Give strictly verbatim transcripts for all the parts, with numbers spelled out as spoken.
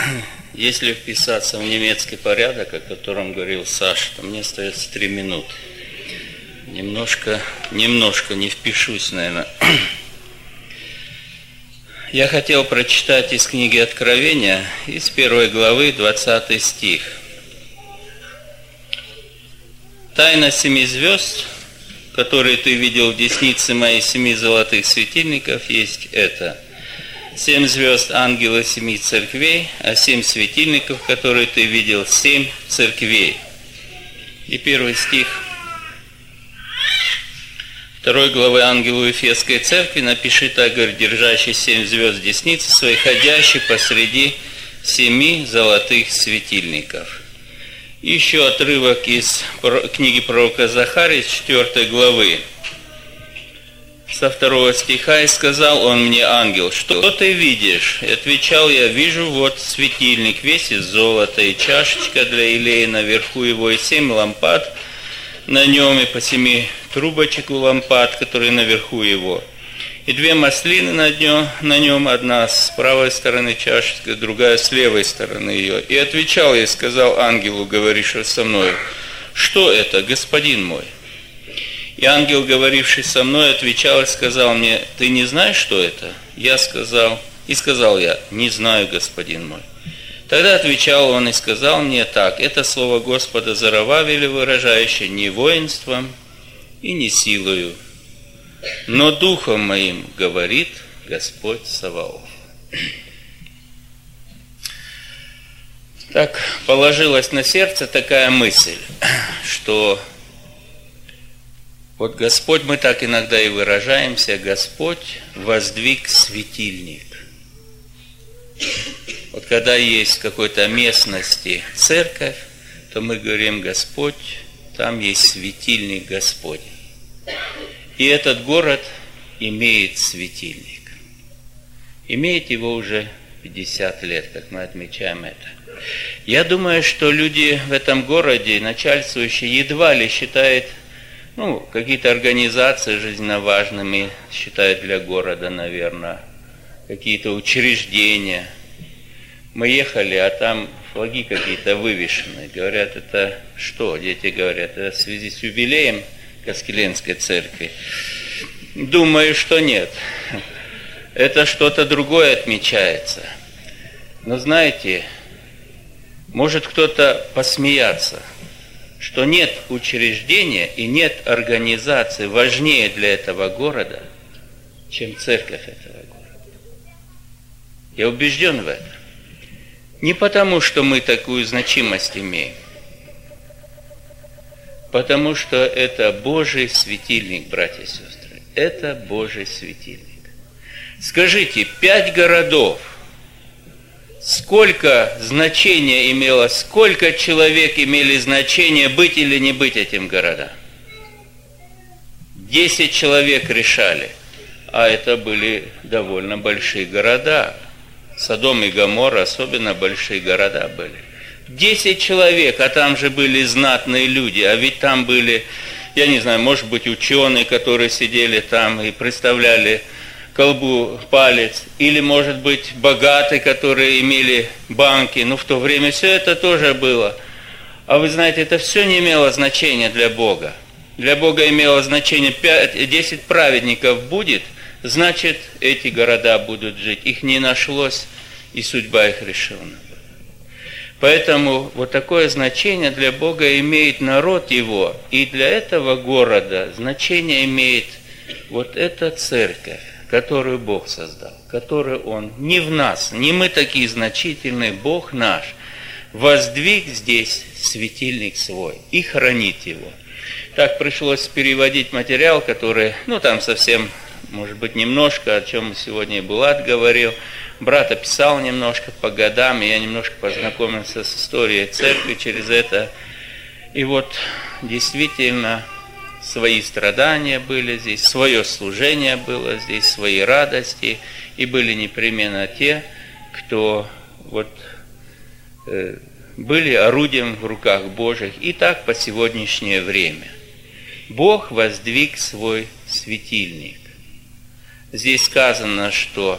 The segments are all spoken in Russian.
Если вписаться в немецкий порядок, о котором говорил Саша, то мне остается три минуты. Немножко, немножко не впишусь, наверное. Я хотел прочитать из книги Откровения, из первой главы, двадцатый стих. «Тайна семи звезд, которые ты видел в деснице моей семи золотых светильников, есть это. Семь звезд ангела семи церквей, а семь светильников, которые ты видел, семь церквей». И первый стих второй главы ангелу Ефесской церкви напиши так, говорит, держащий семь звезд десницы своей, ходящий посреди семи золотых светильников. И еще отрывок из книги пророка Захарии, четвёртой главы, со второго стиха, «И сказал он мне, ангел, что ты видишь? И отвечал я, вижу вот светильник, весь из золота, и чашечка для елея наверху его, и семь лампад на нем, и по семи трубочек у лампад, которые наверху его, и две маслины на нем, на нем, одна с правой стороны чашечка, другая с левой стороны ее. И отвечал я и сказал ангелу, говорившему со мной, что это, господин мой? И ангел, говоривший со мной, отвечал и сказал мне, ты не знаешь, что это? Я сказал, и сказал я, не знаю, господин мой. Тогда отвечал он и сказал мне так, это слово Господа Зарававеля, выражающее не воинством и не силою, но духом моим, говорит Господь Саваоф. Так положилась на сердце такая мысль, что вот Господь, мы так иногда и выражаемся, Господь воздвиг светильник. Вот когда есть в какой-то местности церковь, то мы говорим, Господь, там есть светильник Господень. И этот город имеет светильник. Имеет его уже пятьдесят лет, как мы отмечаем это. Я думаю, что люди в этом городе, начальствующие, едва ли считают, ну, какие-то организации жизненно важными, считают для города, наверное, какие-то учреждения. Мы ехали, а там флаги какие-то вывешены. Говорят, это что? Дети говорят, это в связи с юбилеем Каскеленской церкви. Думаю, что нет. Это что-то другое отмечается. Но знаете, может кто-то посмеяться, что нет учреждения и нет организации важнее для этого города, чем церковь этого города. Я убежден в этом. Не потому, что мы такую значимость имеем, потому что это Божий светильник, братья и сестры. Это Божий светильник. Скажите, пять городов, сколько значения имело, сколько человек имели значение быть или не быть этим городам? Десять человек решали, а это были довольно большие города. Содом и Гоморра особенно большие города были. Десять человек, а там же были знатные люди, а ведь там были, я не знаю, может быть, ученые, которые сидели там и представляли колбу, палец, или, может быть, богатые, которые имели банки, ну, в то время все это тоже было. А вы знаете, это все не имело значения для Бога. Для Бога имело значение десять праведников будет, значит, эти города будут жить. Их не нашлось, и судьба их решена. Поэтому вот такое значение для Бога имеет народ его, и для этого города значение имеет вот эта церковь, которую Бог создал, которую Он, не в нас, не мы такие значительные, Бог наш, воздвиг здесь светильник свой и хранит его. Так пришлось переводить материал, который, ну там совсем, может быть, немножко, о чем сегодня и Булат говорил. Брат описал немножко по годам, и я немножко познакомился с историей церкви через это. И вот действительно свои страдания были здесь, свое служение было здесь, свои радости, и были непременно те, кто вот э, были орудием в руках Божьих, и так по сегодняшнее время. Бог воздвиг свой светильник. Здесь сказано, что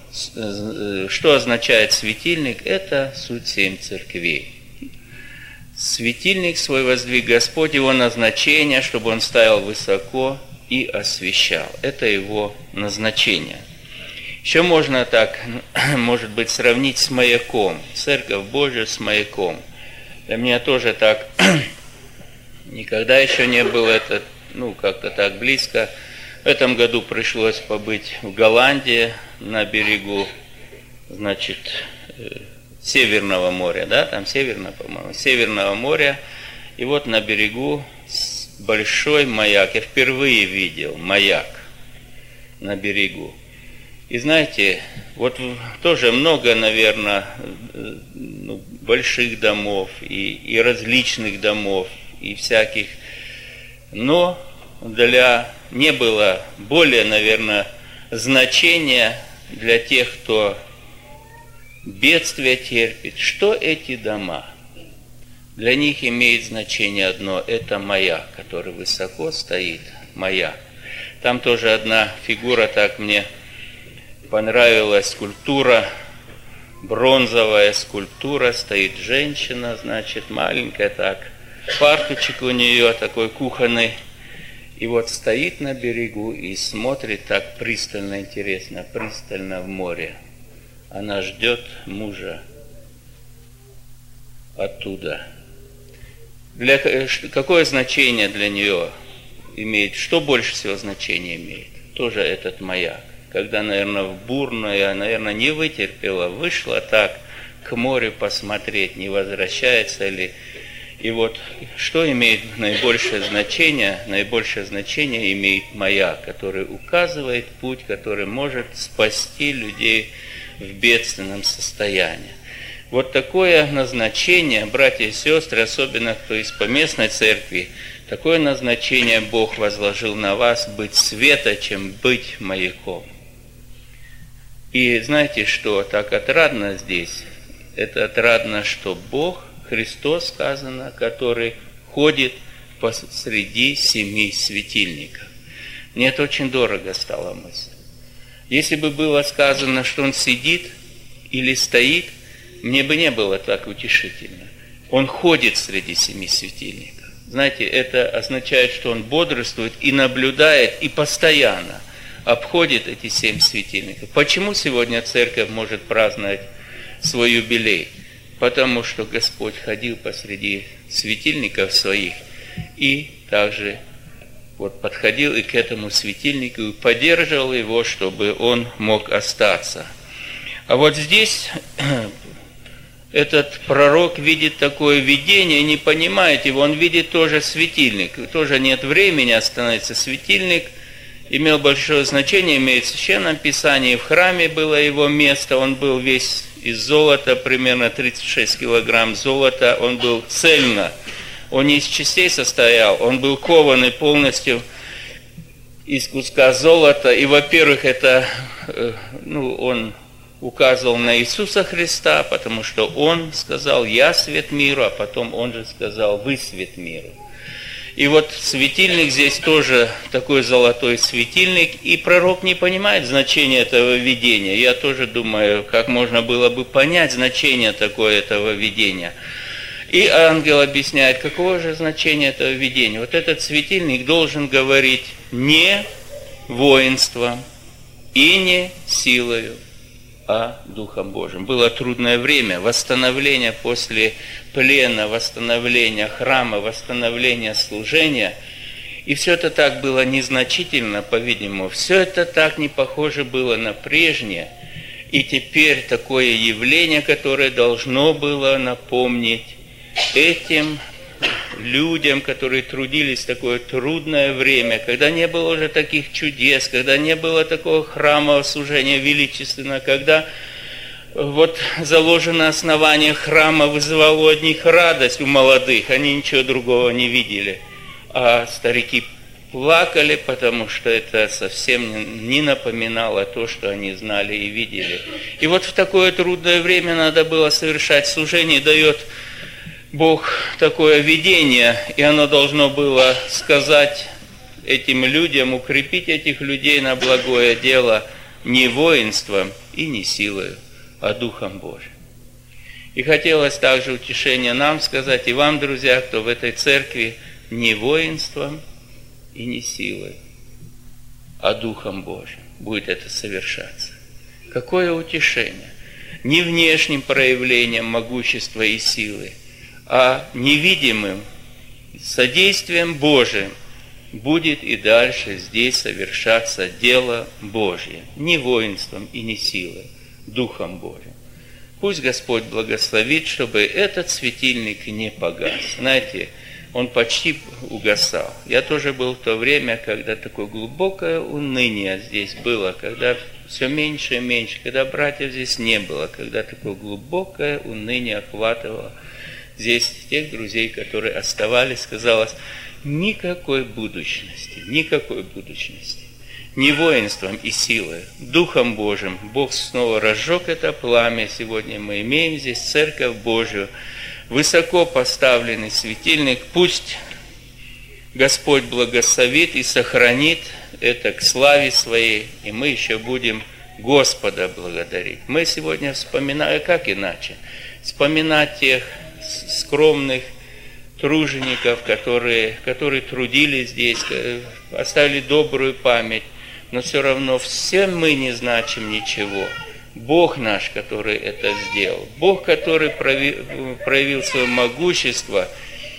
что означает светильник? Это суть семь церквей. Светильник свой воздвиг Господь, его назначение, чтобы он стоял высоко и освещал. Это его назначение. Еще можно так, может быть, сравнить с маяком. Церковь Божия с маяком. Для меня тоже так, никогда еще не было это, ну, как-то так близко. В этом году пришлось побыть в Голландии на берегу, значит, Северного моря, да, там Северного, по-моему, Северного моря. И вот на берегу большой маяк. Я впервые видел маяк на берегу. И знаете, вот тоже много, наверное, ну, больших домов и, и различных домов, и всяких. Но для не было более, наверное, значения для тех, кто бедствия терпит. Что эти дома? Для них имеет значение одно – это маяк, который высоко стоит, маяк. Там тоже одна фигура, так мне понравилась, скульптура, бронзовая скульптура, стоит женщина, значит, маленькая так, фартучек у нее такой кухонный, и вот стоит на берегу и смотрит так пристально, интересно, пристально в море. Она ждет мужа оттуда. Для, какое значение для нее имеет? Что больше всего значения имеет? Тоже этот маяк. Когда, наверное, в бурное, наверное, не вытерпела, вышла так к морю посмотреть, не возвращается ли. И вот что имеет наибольшее значение? Наибольшее значение имеет маяк, который указывает путь, который может спасти людей в бедственном состоянии. Вот такое назначение, братья и сестры, особенно кто из поместной церкви, такое назначение Бог возложил на вас быть светочем, быть маяком. И знаете, что так отрадно здесь? Это отрадно, что Бог, Христос сказано, который ходит посреди семи светильников. Мне это очень дорого стало мысль. Если бы было сказано, что он сидит или стоит, мне бы не было так утешительно. Он ходит среди семи светильников. Знаете, это означает, что он бодрствует и наблюдает, и постоянно обходит эти семь светильников. Почему сегодня церковь может праздновать свой юбилей? Потому что Господь ходил посреди светильников своих и также вот подходил и к этому светильнику и поддерживал его, чтобы он мог остаться. А вот здесь этот пророк видит такое видение, не понимает его, он видит тоже светильник. Тоже нет времени остановиться. Светильник имел большое значение, имеет в Священном Писании, в храме было его место, он был весь из золота, примерно тридцать шесть килограмм золота, он был цельно, он не из частей состоял, он был кованный полностью из куска золота, и, во-первых, это, ну, он указывал на Иисуса Христа, потому что он сказал: «Я свет миру», а потом он же сказал: «Вы свет миру». И вот светильник здесь тоже такой золотой светильник, и пророк не понимает значения этого видения. Я тоже думаю, как можно было бы понять значение такое этого видения. И ангел объясняет, какое же значение этого видения. Вот этот светильник должен говорить не воинством и не силою, а Духом Божьим. Было трудное время, восстановление после плена, восстановление храма, восстановление служения. И все это так было незначительно, по-видимому. Все это так не похоже было на прежнее. И теперь такое явление, которое должно было напомнить этим людям, которые трудились в такое трудное время, когда не было уже таких чудес, когда не было такого храмового служения величественного, когда вот заложено основание храма вызывало у одних радость, у молодых, они ничего другого не видели, а старики плакали, потому что это совсем не напоминало то, что они знали и видели. И вот в такое трудное время надо было совершать служение, дает Бог такое видение, и оно должно было сказать этим людям, укрепить этих людей на благое дело, не воинством и не силою, а Духом Божиим. И хотелось также утешение нам сказать, и вам, друзья, кто в этой церкви, не воинством и не силой, а Духом Божиим будет это совершаться. Какое утешение! Не внешним проявлением могущества и силы, а невидимым содействием Божиим будет и дальше здесь совершаться дело Божье, не воинством и не силой, Духом Божиим. Пусть Господь благословит, чтобы этот светильник не погас. Знаете, он почти угасал. Я тоже был в то время, когда такое глубокое уныние здесь было, когда все меньше и меньше, когда братьев здесь не было, когда такое глубокое уныние охватывало здесь тех друзей, которые оставались, казалось, никакой будущности, никакой будущности. Не воинством и силой, Духом Божиим Бог снова разжег это пламя. Сегодня мы имеем здесь Церковь Божию, высоко поставленный светильник. Пусть Господь благословит и сохранит это к славе Своей, и мы еще будем Господа благодарить. Мы сегодня вспоминаем, как иначе, вспоминать тех скромных тружеников, которые, которые трудились здесь, оставили добрую память, но все равно все мы не значим ничего. Бог наш, который это сделал, Бог, который проявил свое могущество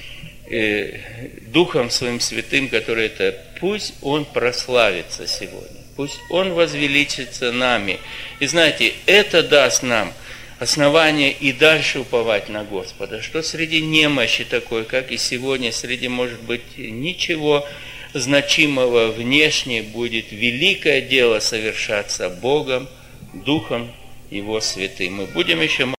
э, Духом Своим Святым, который это, пусть Он прославится сегодня, пусть Он возвеличится нами. И знаете, это даст нам основание и дальше уповать на Господа, что среди немощи такой, как и сегодня, среди, может быть, ничего значимого внешне, будет великое дело совершаться Богом, Духом Его Святым. Мы будем еще